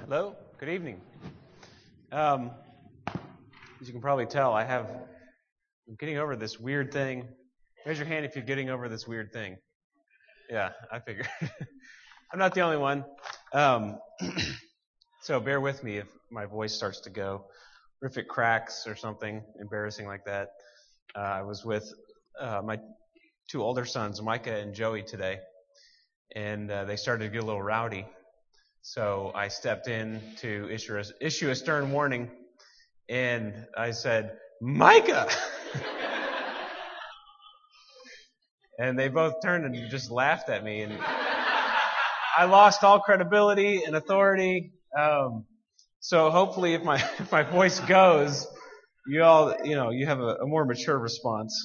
Hello, good evening. As you can probably tell, I'm getting over this weird thing. Raise your hand if you're getting over this weird thing. Yeah, I figured. I'm not the only one. So bear with me if my voice starts to go, or if it cracks or something embarrassing like that. I was with my two older sons, Micah and Joey, today, and they started to get a little rowdy. So I stepped in to issue a stern warning, and I said, "Micah!" And they both turned and just laughed at me, and I lost all credibility and authority. So hopefully, if my voice goes, you have a more mature response.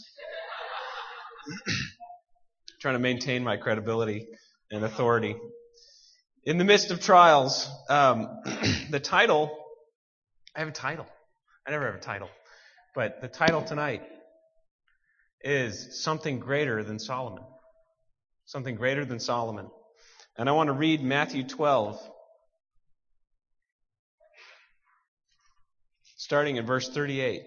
Trying to maintain my credibility and authority. In the midst of trials, the title, I have a title. I never have a title. But the title tonight is Something Greater Than Solomon. Something Greater Than Solomon. And I want to read Matthew 12, starting in verse 38.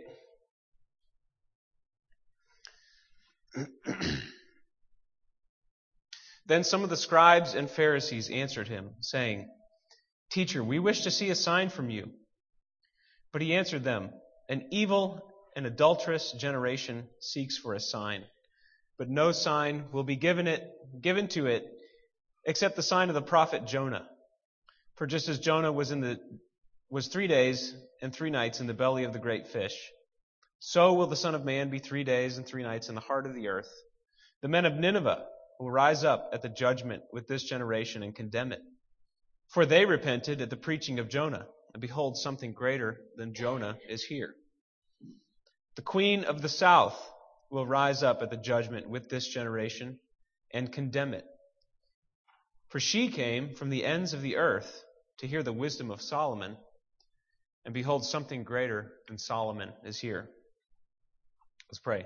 Then some of the scribes and Pharisees answered him, saying, "Teacher, we wish to see a sign from you." But he answered them, "An evil and adulterous generation seeks for a sign, but no sign will be given to it except the sign of the prophet Jonah. For just as Jonah was 3 days and 3 nights in the belly of the great fish, so will the Son of Man be 3 days and 3 nights in the heart of the earth. The men of Nineveh will rise up at the judgment with this generation and condemn it. For they repented at the preaching of Jonah, and behold, something greater than Jonah is here. The queen of the south will rise up at the judgment with this generation and condemn it. For she came from the ends of the earth to hear the wisdom of Solomon, and behold, something greater than Solomon is here." Let's pray.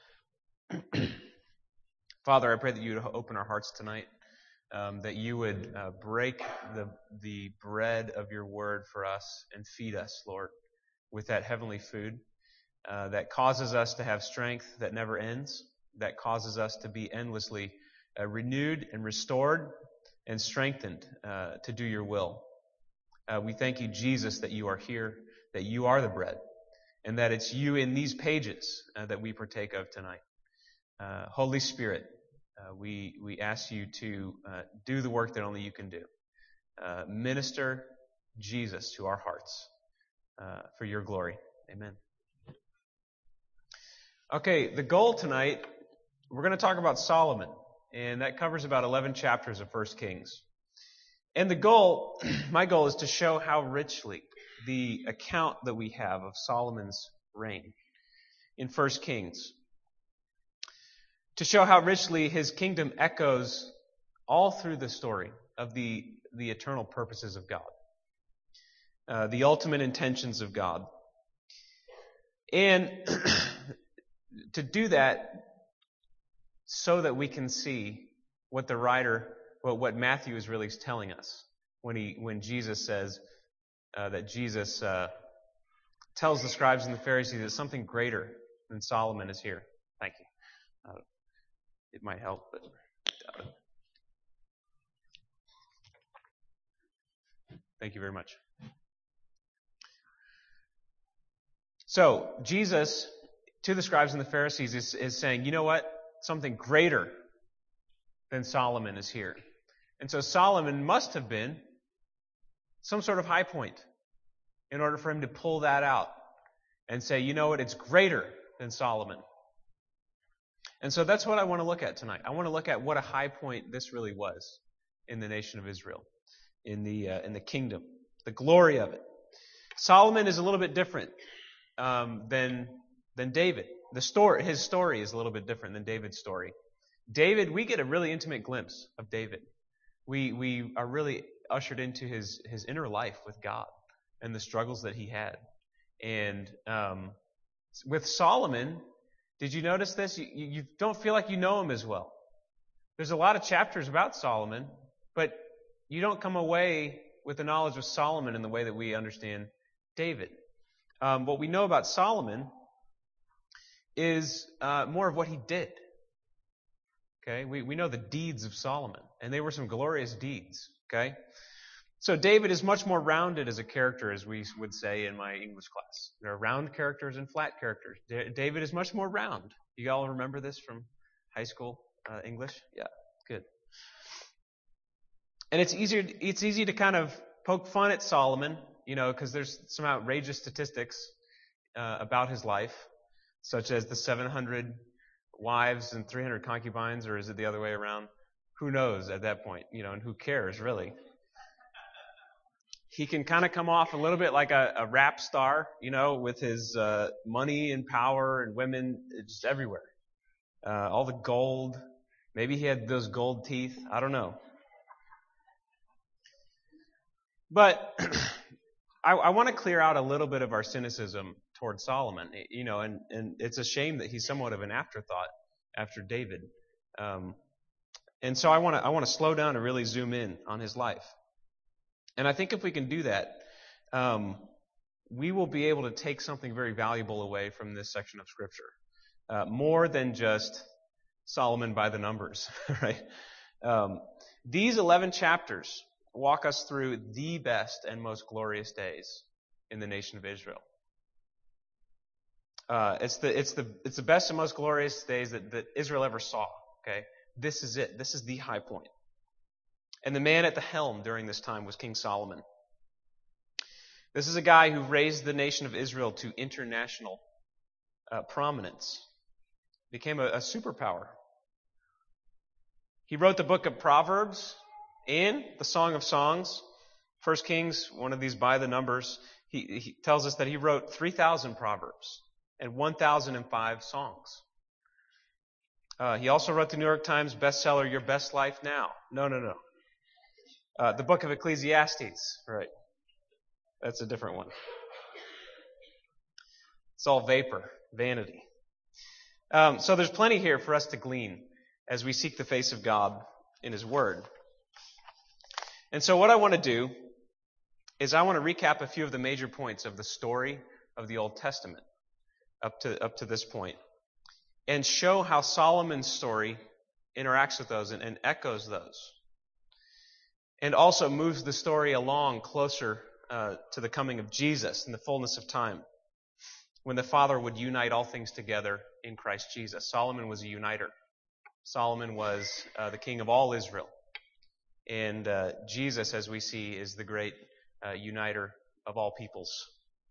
Father, I pray that you would open our hearts tonight, that you would break the bread of your word for us and feed us, Lord, with that heavenly food that causes us to have strength that never ends, that causes us to be endlessly renewed and restored and strengthened to do your will. We thank you, Jesus, that you are here, that you are the bread, and that it's you in these pages that we partake of tonight. Holy Spirit, we ask you to do the work that only you can do. Minister Jesus to our hearts for your glory. Amen. Okay, the goal tonight, we're going to talk about Solomon, and that covers about 11 chapters of 1 Kings. And my goal is to show how richly the account that we have of Solomon's reign in 1 Kings, to show how richly his kingdom echoes all through the story of the eternal purposes of God, the ultimate intentions of God. And to do that so that we can see what what Matthew is really telling us when Jesus says that Jesus tells the scribes and the Pharisees that something greater than Solomon is here. Thank you. It might help, but thank you very much. So, Jesus, to the scribes and the Pharisees, is saying, you know what? Something greater than Solomon is here. And so Solomon must have been some sort of high point in order for him to pull that out and say, you know what? It's greater than Solomon. And so that's what I want to look at tonight. I want to look at what a high point this really was in the nation of Israel, in the kingdom, the glory of it. Solomon is a little bit different than David. His story is a little bit different than David's story. David, we get a really intimate glimpse of David. We are really ushered into his inner life with God and the struggles that he had. And with Solomon, did you notice this? You don't feel like you know him as well. There's a lot of chapters about Solomon, but you don't come away with the knowledge of Solomon in the way that we understand David. What we know about Solomon is more of what he did. Okay, we know the deeds of Solomon, and they were some glorious deeds. Okay, so David is much more rounded as a character, as we would say in my English class. There are round characters and flat characters. David is much more round. You all remember this from high school English? Yeah, good. And it's easy to kind of poke fun at Solomon, because there's some outrageous statistics about his life, such as the 700 wives and 300 concubines, or is it the other way around? Who knows at that point, and who cares, really? He can kind of come off a little bit like a rap star, with his money and power and women just everywhere. All the gold. Maybe he had those gold teeth. I don't know. But I want to clear out a little bit of our cynicism toward Solomon, and it's a shame that he's somewhat of an afterthought after David. And so I want to slow down and really zoom in on his life. And I think if we can do that, we will be able to take something very valuable away from this section of Scripture, more than just Solomon by the numbers, right? These 11 chapters walk us through the best and most glorious days in the nation of Israel. It's the best and most glorious days that Israel ever saw. Okay, this is it. This is the high point. And the man at the helm during this time was King Solomon. This is a guy who raised the nation of Israel to international prominence. Became a superpower. He wrote the book of Proverbs and the Song of Songs. 1 Kings, one of these by the numbers, he tells us that he wrote 3,000 Proverbs and 1,005 songs. He also wrote the New York Times bestseller, Your Best Life Now. No. The book of Ecclesiastes, right. That's a different one. It's all vapor, vanity. So there's plenty here for us to glean as we seek the face of God in His Word. And so what I want to do is I want to recap a few of the major points of the story of the Old Testament up to this point, and show how Solomon's story interacts with those and echoes those, and also moves the story along closer to the coming of Jesus in the fullness of time, when the Father would unite all things together in Christ Jesus. Solomon was a uniter. Solomon was the king of all Israel. And Jesus, as we see, is the great uniter of all peoples.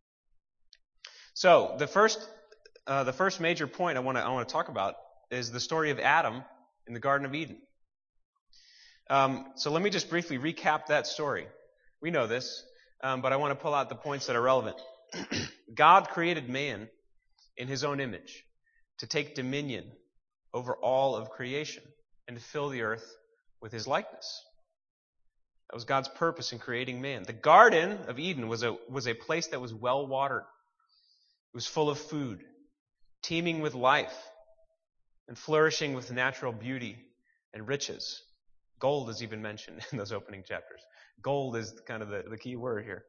So the first major point I want to talk about is the story of Adam in the Garden of Eden. So let me just briefly recap that story. We know this, but I want to pull out the points that are relevant. God created man in His own image to take dominion over all of creation and to fill the earth with His likeness. That was God's purpose in creating man. The Garden of Eden was a place that was well watered. It was full of food, teeming with life, and flourishing with natural beauty and riches. Gold is even mentioned in those opening chapters. Gold is kind of the key word here.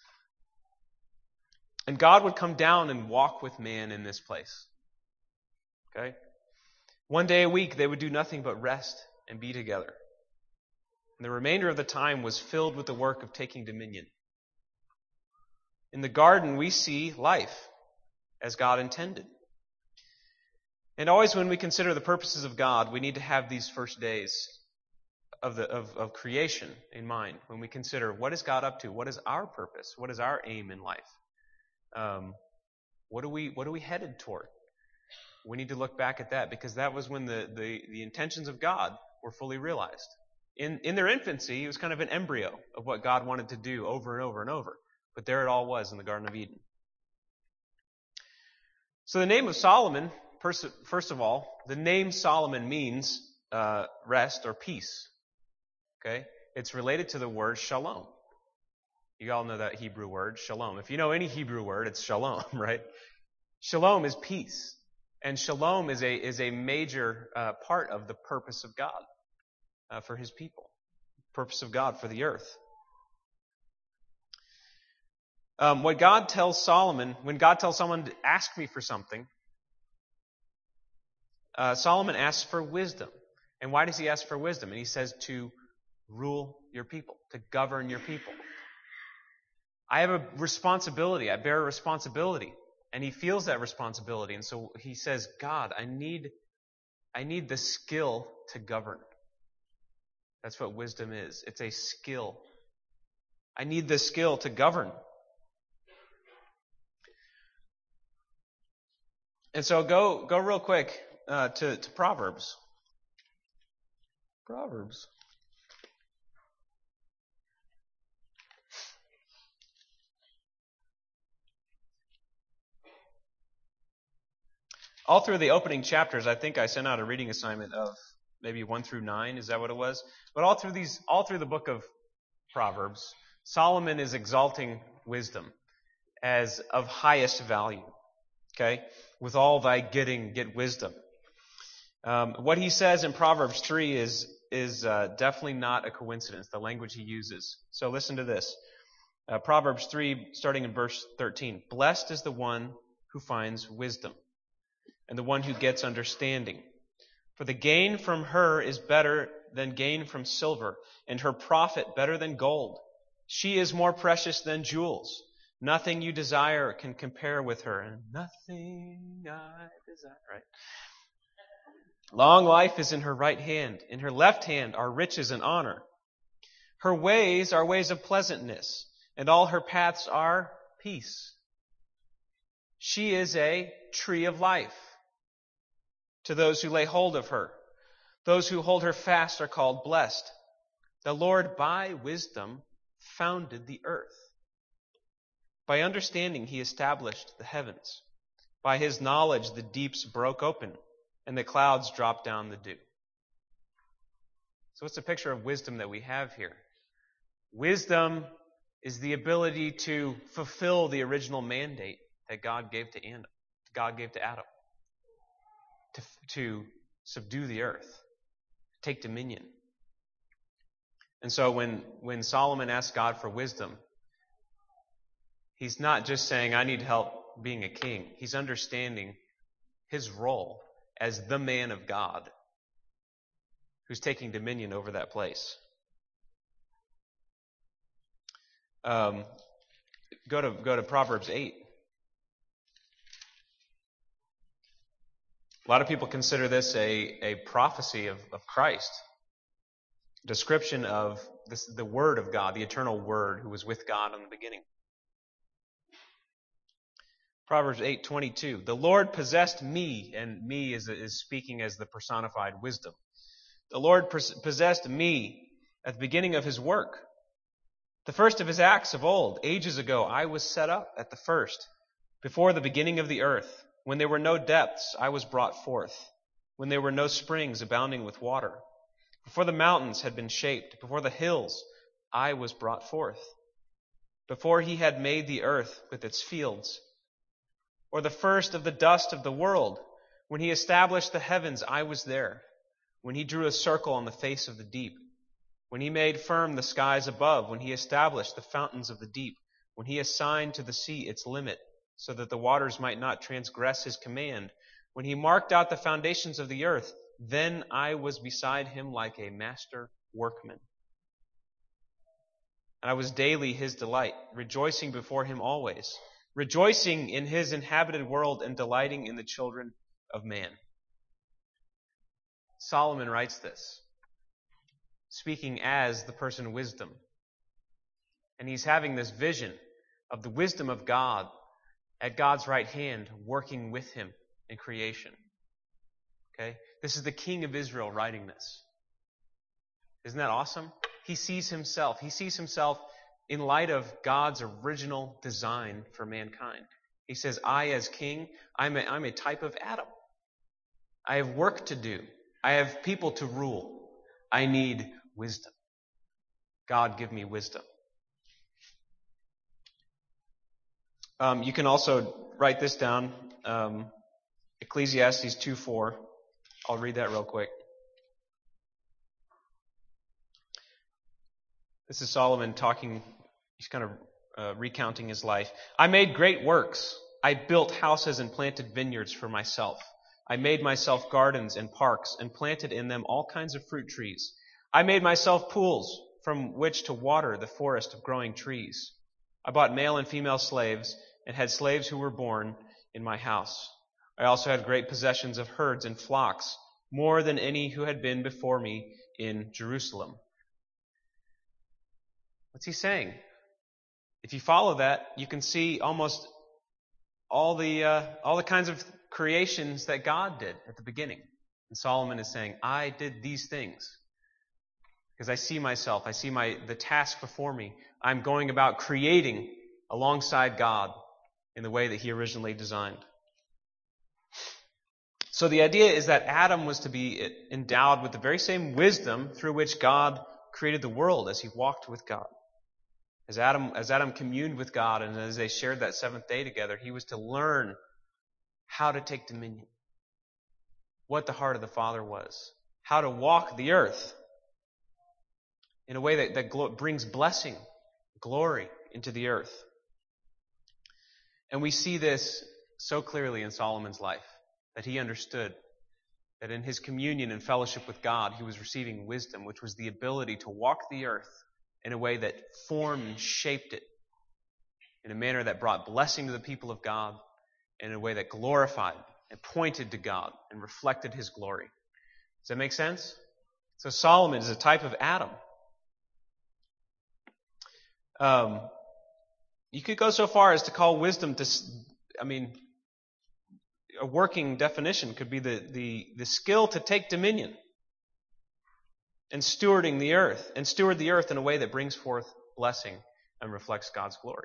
And God would come down and walk with man in this place. Okay? One day a week they would do nothing but rest and be together. And the remainder of the time was filled with the work of taking dominion. In the garden we see life as God intended. And always when we consider the purposes of God, we need to have these first days of creation in mind. When we consider what is God up to, what is our purpose, what is our aim in life, what are we headed toward? We need to look back at that, because that was when the intentions of God were fully realized. In their infancy, it was kind of an embryo of what God wanted to do over and over and over. But there it all was in the Garden of Eden. So the name of Solomon, first of all, the name Solomon means rest or peace. Okay? It's related to the word shalom. You all know that Hebrew word, shalom. If you know any Hebrew word, it's shalom, right? Shalom is peace. And shalom is a major part of the purpose of God for His people. Purpose of God for the earth. What God tells Solomon, when God tells someone to ask me for something, Solomon asks for wisdom. And why does he ask for wisdom? And he says to rule your people, to govern your people. I have a responsibility. I bear a responsibility. And he feels that responsibility. And so he says, God, I need the skill to govern. That's what wisdom is. It's a skill. I need the skill to govern. And so go real quick to Proverbs. Proverbs. All through the opening chapters, I think I sent out a reading assignment of maybe 1 through 9. Is that what it was? But all through the book of Proverbs, Solomon is exalting wisdom as of highest value. Okay? With all thy getting, get wisdom. What he says in Proverbs 3 is definitely not a coincidence, the language he uses. So listen to this. Proverbs 3, starting in verse 13. Blessed is the one who finds wisdom, and the one who gets understanding. For the gain from her is better than gain from silver, and her profit better than gold. She is more precious than jewels. Nothing you desire can compare with her, and nothing I desire. Right? Long life is in her right hand. In her left hand are riches and honor. Her ways are ways of pleasantness, and all her paths are peace. She is a tree of life to those who lay hold of her. Those who hold her fast are called blessed. The Lord by wisdom founded the earth. By understanding he established the heavens. By his knowledge the deeps broke open, and the clouds dropped down the dew. So it's a picture of wisdom that we have here. Wisdom is the ability to fulfill the original mandate that God gave to Adam. To subdue the earth, take dominion. And so when Solomon asks God for wisdom, he's not just saying, I need help being a king. He's understanding his role as the man of God who's taking dominion over that place. Go to Proverbs 8. A lot of people consider this a prophecy of Christ, a description of the Word of God, the eternal Word who was with God in the beginning. Proverbs 8:22. The Lord possessed me, and me is speaking as the personified wisdom. The Lord possessed me at the beginning of his work. The first of his acts of old, ages ago, I was set up at the first, before the beginning of the earth. When there were no depths, I was brought forth. When there were no springs abounding with water. Before the mountains had been shaped, before the hills, I was brought forth. Before he had made the earth with its fields. Or the first of the dust of the world. When he established the heavens, I was there. When he drew a circle on the face of the deep. When he made firm the skies above. When he established the fountains of the deep. When he assigned to the sea its limit, so that the waters might not transgress his command. When he marked out the foundations of the earth, then I was beside him like a master workman. And I was daily his delight, rejoicing before him always, rejoicing in his inhabited world and delighting in the children of man. Solomon writes this, speaking as the person wisdom. And he's having this vision of the wisdom of God at God's right hand, working with him in creation. Okay? This is the king of Israel writing this. Isn't that awesome? He sees himself in light of God's original design for mankind. He says, I as king, I'm a type of Adam. I have work to do. I have people to rule. I need wisdom. God, give me wisdom. You can also write this down, Ecclesiastes 2:4. I'll read that real quick. This is Solomon talking. He's kind of recounting his life. I made great works. I built houses and planted vineyards for myself. I made myself gardens and parks and planted in them all kinds of fruit trees. I made myself pools from which to water the forest of growing trees. I bought male and female slaves and had slaves who were born in my house. I also had great possessions of herds and flocks, more than any who had been before me in Jerusalem. What's he saying? If you follow that, you can see almost all the kinds of creations that God did at the beginning. And Solomon is saying, I did these things because I see myself. I see the task before me. I'm going about creating alongside God in the way that he originally designed. So the idea is that Adam was to be endowed with the very same wisdom through which God created the world as he walked with God. As Adam communed with God and as they shared that seventh day together, he was to learn how to take dominion, what the heart of the Father was, how to walk the earth in a way that brings blessing, glory into the earth. And we see this so clearly in Solomon's life, that he understood that in his communion and fellowship with God, he was receiving wisdom, which was the ability to walk the earth in a way that formed and shaped it in a manner that brought blessing to the people of God, in a way that glorified and pointed to God and reflected his glory. Does that make sense? So Solomon is a type of Adam. You could go so far as to call wisdom a working definition could be the skill to take dominion and steward the earth in a way that brings forth blessing and reflects God's glory.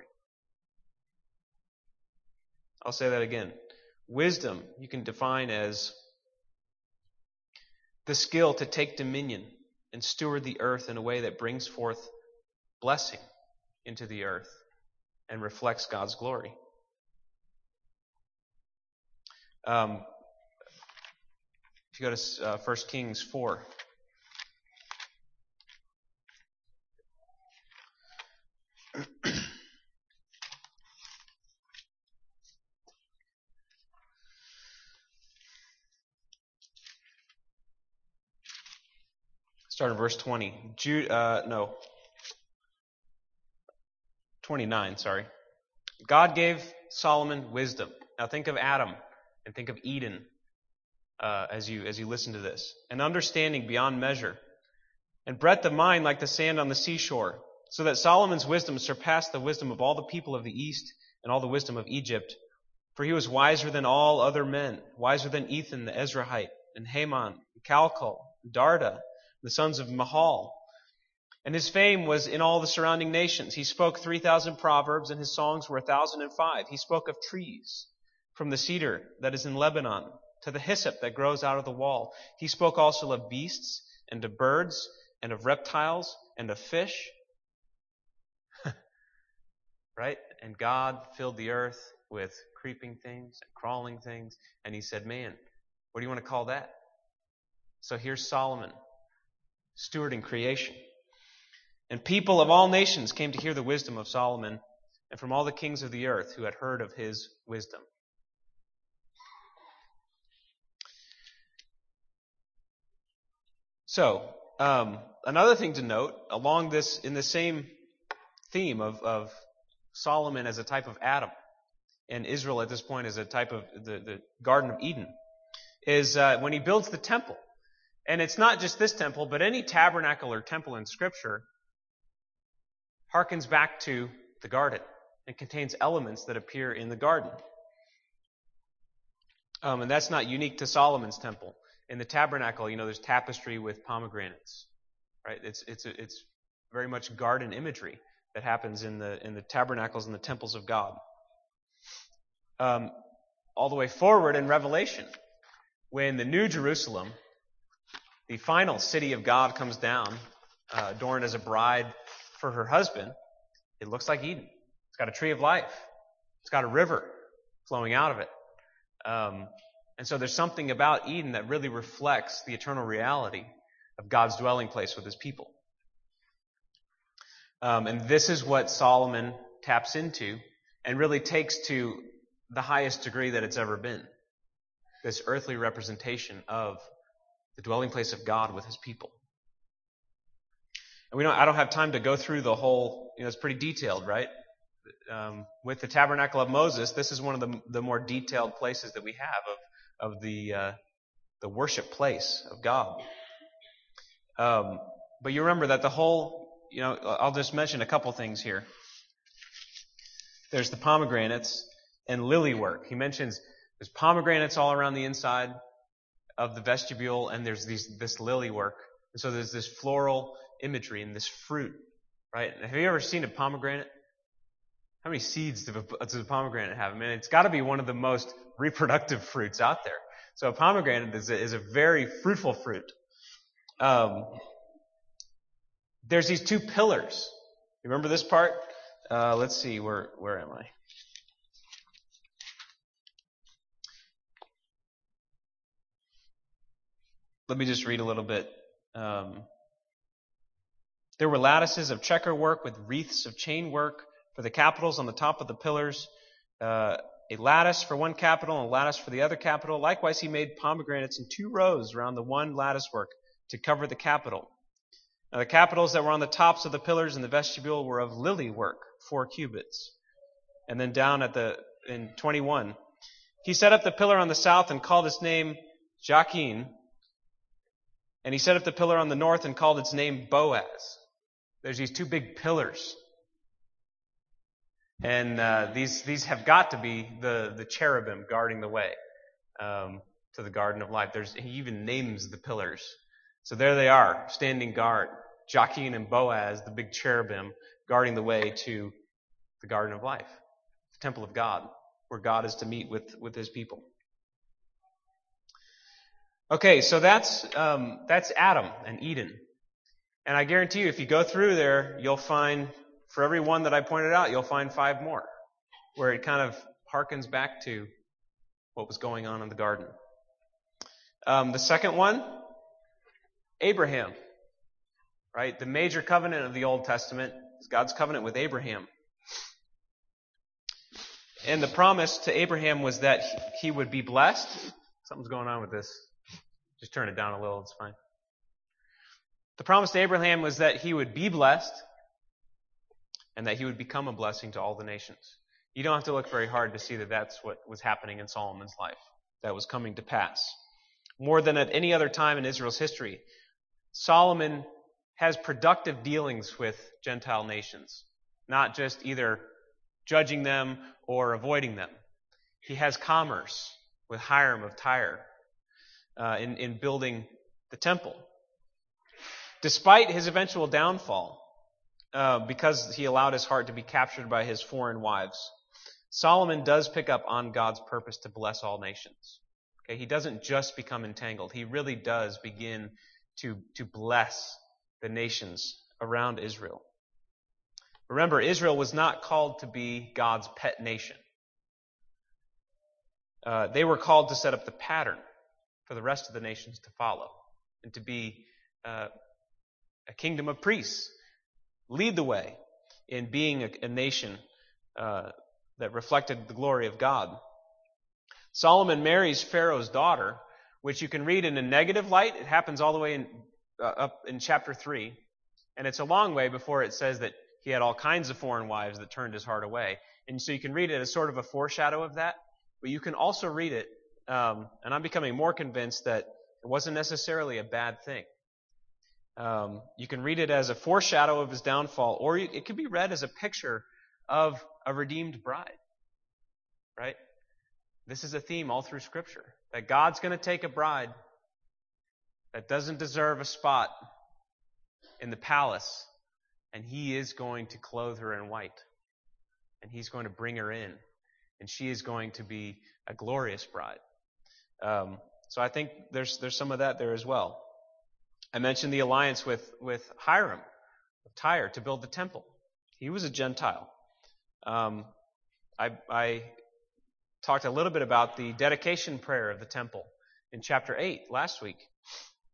I'll say that again. Wisdom you can define as the skill to take dominion and steward the earth in a way that brings forth blessing into the earth and reflects God's glory. If you go to 1 Kings 4. Start in verse 20. 29, sorry. God gave Solomon wisdom. Now think of Adam and think of Eden as you listen to this. And understanding beyond measure. And breadth of mind like the sand on the seashore. So that Solomon's wisdom surpassed the wisdom of all the people of the east and all the wisdom of Egypt. For he was wiser than all other men, wiser than Ethan the Ezrahite, and Haman, and Calcol, and Darda, the sons of Mahal. And his fame was in all the surrounding nations. He spoke 3,000 proverbs, and his songs were 1,005. He spoke of trees, from the cedar that is in Lebanon to the hyssop that grows out of the wall. He spoke also of beasts, and of birds, and of reptiles, and of fish. Right? And God filled the earth with creeping things and crawling things. And he said, man, what do you want to call that? So here's Solomon, stewarding creation. And people of all nations came to hear the wisdom of Solomon, and from all the kings of the earth who had heard of his wisdom. So, another thing to note, in the same theme of Solomon as a type of Adam, and Israel at this point as a type of the Garden of Eden, is when he builds the temple. And it's not just this temple, but any tabernacle or temple in Scripture harkens back to the garden and contains elements that appear in the garden. And that's not unique to Solomon's temple. In the tabernacle, there's tapestry with pomegranates, right? It's very much garden imagery that happens in the tabernacles and the temples of God. All the way forward in Revelation, when the New Jerusalem, the final city of God, comes down, adorned as a bride for her husband, it looks like Eden. It's got a tree of life. It's got a river flowing out of it. And so there's something about Eden that really reflects the eternal reality of God's dwelling place with his people. And this is what Solomon taps into and really takes to the highest degree that it's ever been. This earthly representation of the dwelling place of God with his people. And I don't have time to go through the whole, it's pretty detailed, right? With the tabernacle of Moses, this is one of the more detailed places that we have of the worship place of God. But you remember that the whole, I'll just mention a couple things here. There's the pomegranates and lily work. He mentions there's pomegranates all around the inside of the vestibule, and there's this lily work. And so there's this floral imagery and this fruit, right? Have you ever seen a pomegranate? How many seeds does a pomegranate have? I mean, it's got to be one of the most reproductive fruits out there. So a pomegranate is a very fruitful fruit. There's these two pillars. You remember this part? Let's see, where am I? Let me just read a little bit. There were lattices of checker work with wreaths of chain work for the capitals on the top of the pillars, a lattice for one capital and a lattice for the other capital. Likewise, he made pomegranates in 2 rows around the one lattice work to cover the capital. Now, the capitals that were on the tops of the pillars in the vestibule were of lily work, 4 cubits. And then down in 21, he set up the pillar on the south and called its name Jachin. And he set up the pillar on the north and called its name Boaz. There's these 2 big pillars. And these have got to be the cherubim guarding the way to the garden of life. He even names the pillars. So there they are, standing guard. Jachin and Boaz, the big cherubim, guarding the way to the garden of life, the temple of God, where God is to meet with his people. Okay, so that's Adam and Eden. And I guarantee you, if you go through there, you'll find, for every one that I pointed out, you'll find 5 more, where it kind of harkens back to what was going on in the garden. The second one, Abraham, right? The major covenant of the Old Testament is God's covenant with Abraham. And the promise to Abraham was that he would be blessed. Something's going on with this. Just turn it down a little, it's fine. The promise to Abraham was that he would be blessed and that he would become a blessing to all the nations. You don't have to look very hard to see that that's what was happening in Solomon's life. That was coming to pass. More than at any other time in Israel's history, Solomon has productive dealings with Gentile nations, not just either judging them or avoiding them. He has commerce with Hiram of Tyre in building the temple. Despite his eventual downfall, because he allowed his heart to be captured by his foreign wives, Solomon does pick up on God's purpose to bless all nations. Okay, he doesn't just become entangled. He really does begin to bless the nations around Israel. Remember, Israel was not called to be God's pet nation. They were called to set up the pattern for the rest of the nations to follow and to be a kingdom of priests. Lead the way in being a nation that reflected the glory of God. Solomon marries Pharaoh's daughter, which you can read in a negative light. It happens all the way up in chapter 3. And it's a long way before it says that he had all kinds of foreign wives that turned his heart away. And so you can read it as sort of a foreshadow of that. But you can also read it, and I'm becoming more convinced that it wasn't necessarily a bad thing. You can read it as a foreshadow of his downfall, or it could be read as a picture of a redeemed bride. Right? This is a theme all through Scripture. That God's going to take a bride that doesn't deserve a spot in the palace, and He is going to clothe her in white. And He's going to bring her in. And she is going to be a glorious bride. So I think there's some of that there as well. I mentioned the alliance with Hiram of Tyre to build the temple. He was a Gentile. I talked a little bit about the dedication prayer of the temple in chapter 8 last week.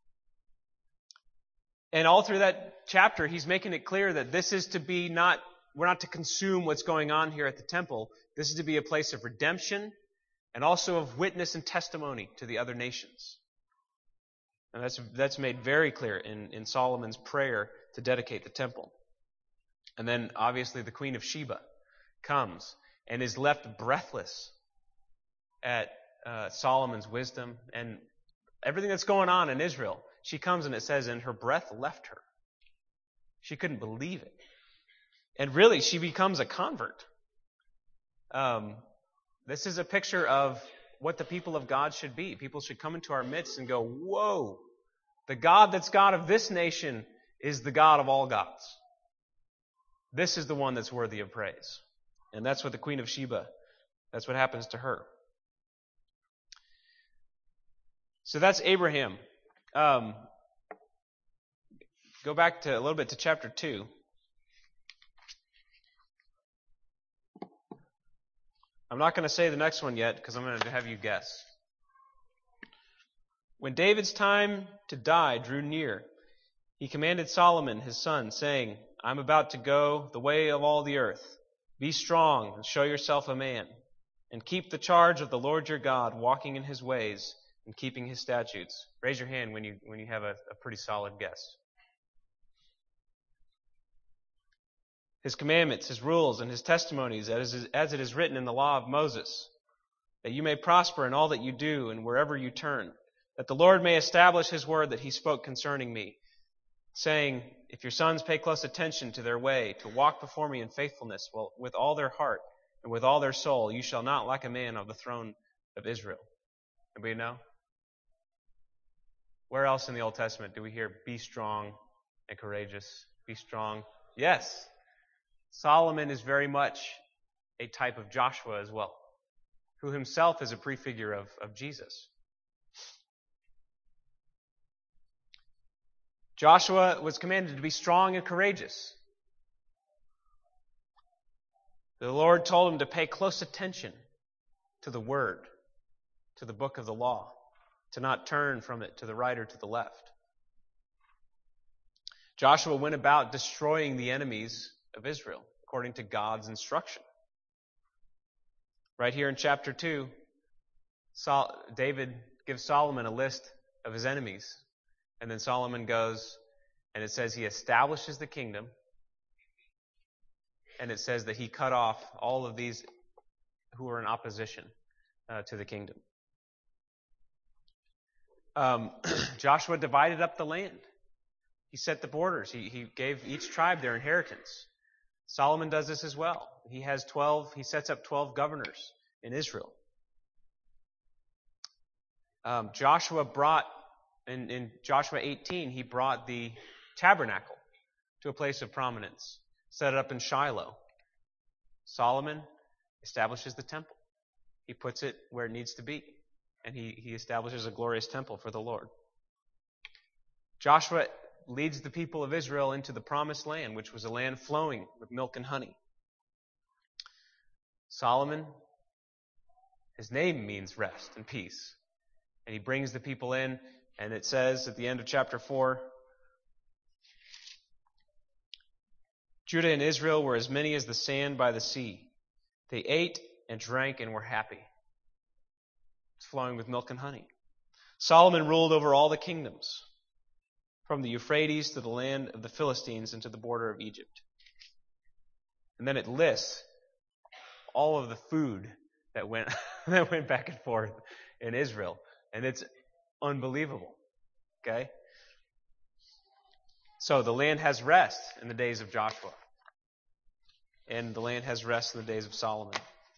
And all through that chapter, he's making it clear that this is to be not to consume what's going on here at the temple. This is to be a place of redemption and also of witness and testimony to the other nations. And that's made very clear in Solomon's prayer to dedicate the temple. And then obviously the Queen of Sheba comes and is left breathless at Solomon's wisdom and everything that's going on in Israel. She comes and it says, and her breath left her. She couldn't believe it. And really, she becomes a convert. This is a picture of what the people of God should be. People should come into our midst and go, whoa, the God that's God of this nation is the God of all gods. This is the one that's worthy of praise. And that's what the Queen of Sheba, that's what happens to her. So that's Abraham. Go back a little bit to chapter 2. I'm not going to say the next one yet because I'm going to have you guess. When David's time to die drew near, he commanded Solomon, his son, saying, I'm about to go the way of all the earth. Be strong and show yourself a man, and keep the charge of the Lord your God, walking in his ways and keeping his statutes. Raise your hand when you have a pretty solid guess. His commandments, his rules, and his testimonies, as it is written in the law of Moses, that you may prosper in all that you do and wherever you turn, that the Lord may establish his word that he spoke concerning me, saying, if your sons pay close attention to their way, to walk before me in faithfulness with all their heart and with all their soul, you shall not lack a man of the throne of Israel. Anybody know? Where else in the Old Testament do we hear, be strong and courageous? Be strong. Yes. Solomon is very much a type of Joshua as well, who himself is a prefigure of Jesus. Joshua was commanded to be strong and courageous. The Lord told him to pay close attention to the Word, to the book of the law, to not turn from it to the right or to the left. Joshua went about destroying the enemies of Israel, according to God's instruction. Right here in chapter 2, David gives Solomon a list of his enemies. And then Solomon goes, and it says he establishes the kingdom. And it says that he cut off all of these who were in opposition to the kingdom. Joshua divided up the land. He set the borders. He gave each tribe their inheritance. Solomon does this as well. He sets up 12 governors in Israel. Joshua brought, in Joshua 18, he brought the tabernacle to a place of prominence, set it up in Shiloh. Solomon establishes the temple. He puts it where it needs to be, and he establishes a glorious temple for the Lord. Joshua leads the people of Israel into the promised land, which was a land flowing with milk and honey. Solomon, his name means rest and peace. And he brings the people in, and it says at the end of chapter 4, Judah and Israel were as many as the sand by the sea. They ate and drank and were happy. It's flowing with milk and honey. Solomon ruled over all the kingdoms, from the Euphrates to the land of the Philistines and to the border of Egypt. And then it lists all of the food that went back and forth in Israel. And it's unbelievable. Okay? So the land has rest in the days of Joshua. And the land has rest in the days of Solomon.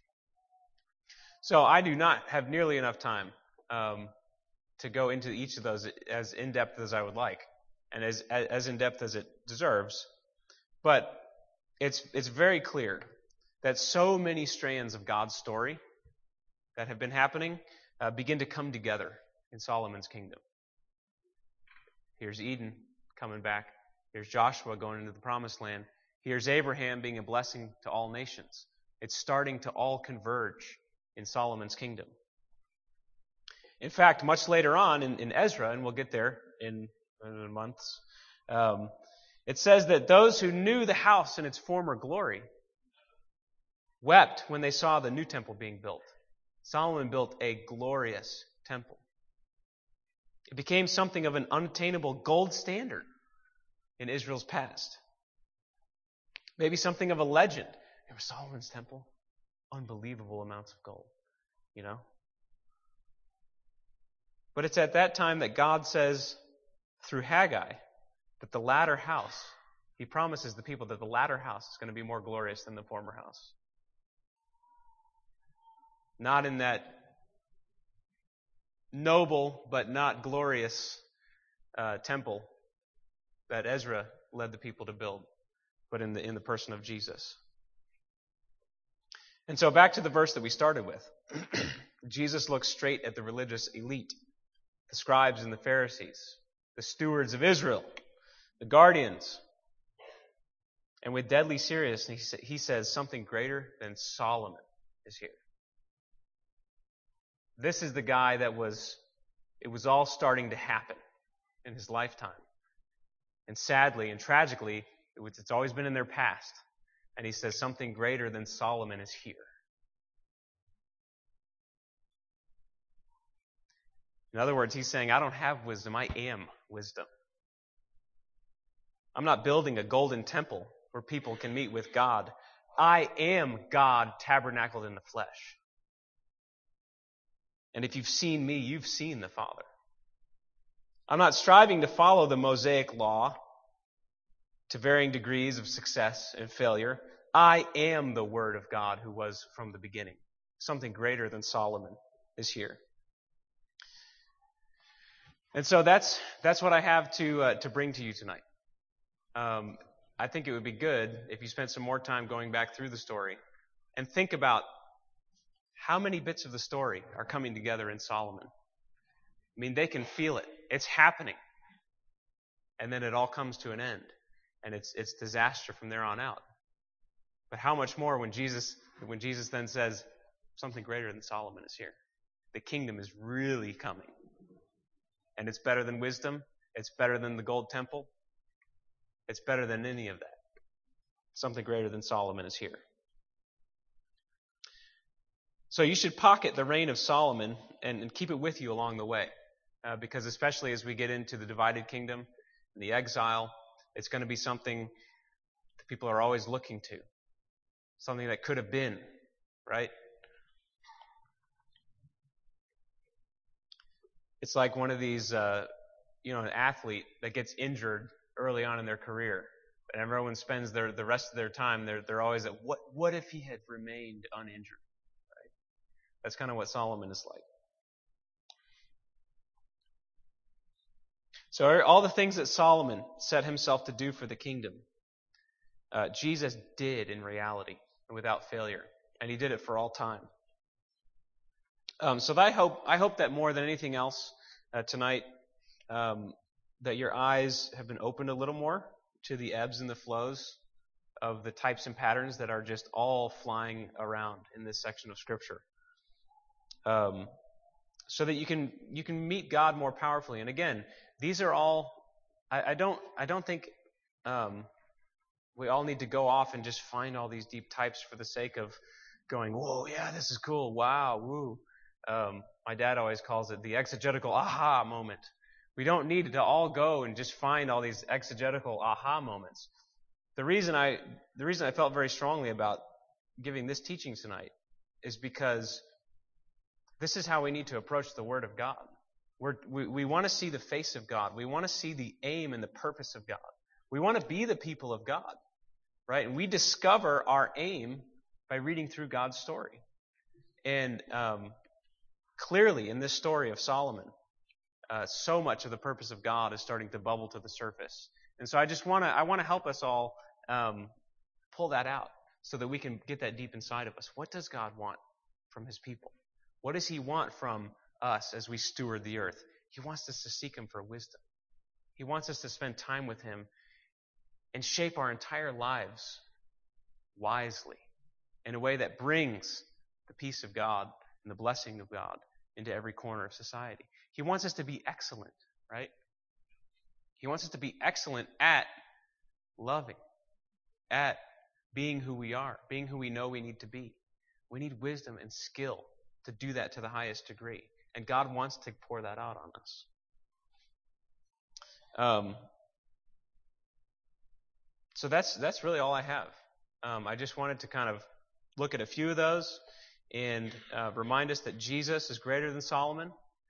So I do not have nearly enough time to go into each of those as in-depth as I would like, and as in-depth as it deserves. But it's very clear that so many strands of God's story that have been happening begin to come together in Solomon's kingdom. Here's Eden coming back. Here's Joshua going into the promised land. Here's Abraham being a blessing to all nations. It's starting to all converge in Solomon's kingdom. In fact, much later on in Ezra, and we'll get there in months, It says that those who knew the house in its former glory wept when they saw the new temple being built. Solomon built a glorious temple. It became something of an unattainable gold standard in Israel's past. Maybe something of a legend. There was Solomon's temple. Unbelievable amounts of gold, you know? But it's at that time that God says through Haggai that the latter house, he promises the people that the latter house is going to be more glorious than the former house. Not in that noble but not glorious temple that Ezra led the people to build, but in the person of Jesus. And so back to the verse that we started with. Jesus looks straight at the religious elite, the scribes and the Pharisees, the stewards of Israel, the guardians. And with deadly seriousness, he says something greater than Solomon is here. This is the guy it was all starting to happen in his lifetime. And sadly and tragically, it's always been in their past. And he says something greater than Solomon is here. In other words, he's saying, I don't have wisdom, I am wisdom. I'm not building a golden temple where people can meet with God. I am God tabernacled in the flesh. And if you've seen me, you've seen the Father. I'm not striving to follow the Mosaic law to varying degrees of success and failure. I am the Word of God who was from the beginning. Something greater than Solomon is here. And so that's what I have to bring to you tonight. I think it would be good if you spent some more time going back through the story and think about how many bits of the story are coming together in Solomon. I mean, they can feel it. It's happening. And then it all comes to an end. And it's disaster from there on out. But how much more when Jesus then says, something greater than Solomon is here. The kingdom is really coming. And it's better than wisdom. It's better than the gold temple. It's better than any of that. Something greater than Solomon is here. So you should pocket the reign of Solomon and keep it with you along the way. Because especially as we get into the divided kingdom and the exile, it's going to be something that people are always looking to. Something that could have been, right? It's like one of these, an athlete that gets injured early on in their career. And everyone spends the rest of their time, they're always at, what if he had remained uninjured? Right? That's kind of what Solomon is like. So all the things that Solomon set himself to do for the kingdom, Jesus did in reality and without failure. And he did it for all time. So I hope that more than anything else tonight, that your eyes have been opened a little more to the ebbs and the flows of the types and patterns that are just all flying around in this section of Scripture. So that you can meet God more powerfully. And again, these are all. I don't think we all need to go off and just find all these deep types for the sake of going, whoa, yeah, this is cool, wow, woo. My dad always calls it the exegetical aha moment. We don't need to all go and just find all these exegetical aha moments. The reason I felt very strongly about giving this teaching tonight is because this is how we need to approach the Word of God. We want to see the face of God. We want to see the aim and the purpose of God. We want to be the people of God, right? And we discover our aim by reading through God's story. And clearly in this story of Solomon, so much of the purpose of God is starting to bubble to the surface. And so I want to help us all pull that out so that we can get that deep inside of us. What does God want from His people? What does He want from us as we steward the earth? He wants us to seek Him for wisdom. He wants us to spend time with Him and shape our entire lives wisely in a way that brings the peace of God and the blessing of God into every corner of society. He wants us to be excellent, right? He wants us to be excellent at loving, at being who we are, being who we know we need to be. We need wisdom and skill to do that to the highest degree. And God wants to pour that out on us. So that's really all I have. I just wanted to kind of look at a few of those and remind us that Jesus is greater than Solomon.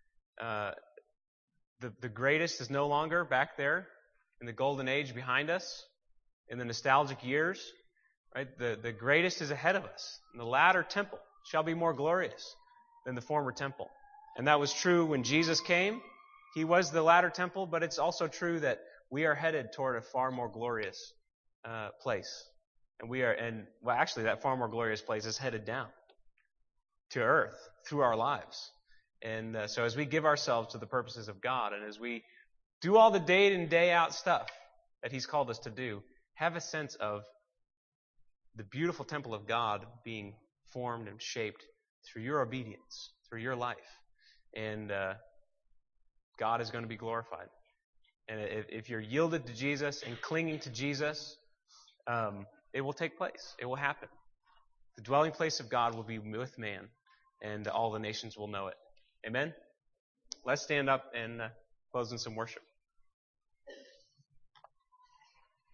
The greatest is no longer back there in the golden age behind us, in the nostalgic years. Right? The greatest is ahead of us. And the latter temple shall be more glorious than the former temple. And that was true when Jesus came. He was the latter temple, but it's also true that we are headed toward a far more glorious place. Actually, that far more glorious place is headed down to earth through our lives. And so as we give ourselves to the purposes of God, and as we do all the day in, day out stuff that He's called us to do, have a sense of the beautiful temple of God being formed and shaped through your obedience, through your life. And God is going to be glorified. And if you're yielded to Jesus and clinging to Jesus, it will take place. It will happen. The dwelling place of God will be with man, and all the nations will know it. Amen? Let's stand up and close in some worship.